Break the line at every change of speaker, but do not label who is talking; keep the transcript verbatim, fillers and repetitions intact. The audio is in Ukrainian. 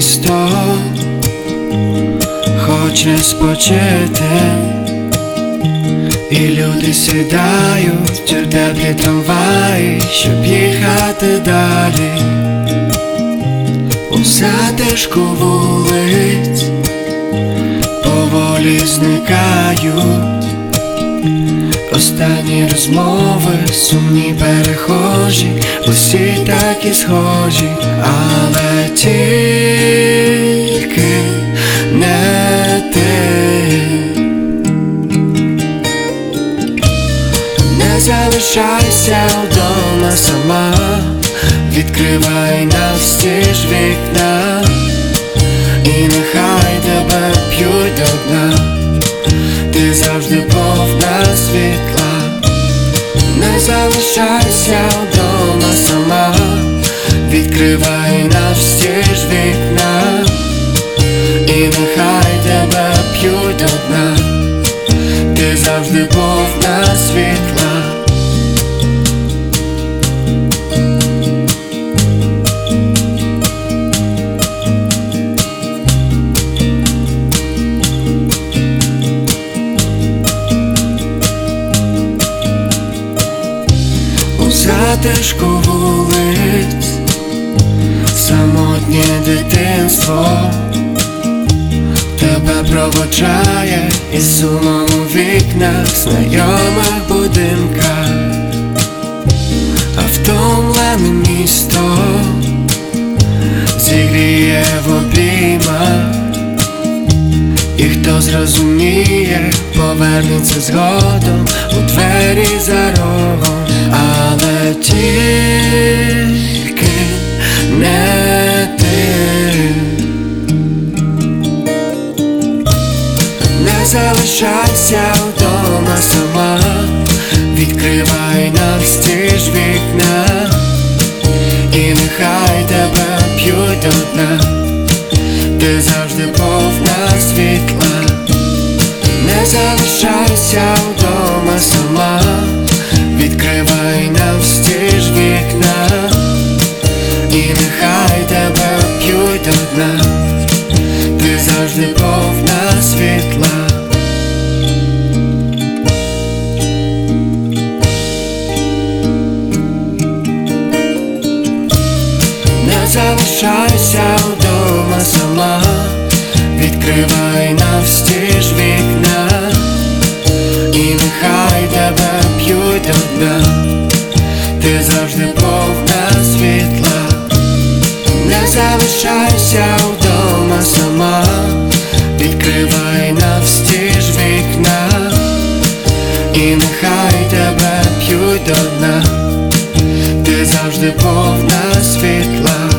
місто хоче спочити, і люди сідають у теплі трамваї, щоб їхати далі. У затишку вулиць поволі зникають останні розмови, сумні перехожі, усі такі схожі, але тільки не ти. Не залишайся вдома сама, відкривай навстіж вікна, і нехай тебе п'ють до дна. Ти завжди повна світла. Не залишайся вдома сама, відкривай навстіж вікна, і нехай тебе п'ють до дна. Ти завжди повна світла. Затишку вулиць самотнє дитинство тебе проводжає із сумом у вікнах знайомих будинках, а втомлене місто зігріє в обіймах, і хто зрозуміє, повернеться згодом у двері за рогом. Але тільки не ти. Не залишайся вдома сама, відкривай навстіж вікна, і нехай тебе п'ють до дна. Ти завжди повна світла. Не залишайся вдома сама, відкривай навстіж вікна, і нехай тебе п'ють до дна. Ти завжди повна світла. Не залишайся вдома сама, відкривай навстіж вікна, і нехай тебе п'ють до дна. Ти завжди повна світла. Не залишайся вдома сама, відкривай навстіж вікна, і нехай тебе п'ють до дна. Ти завжди повна світла.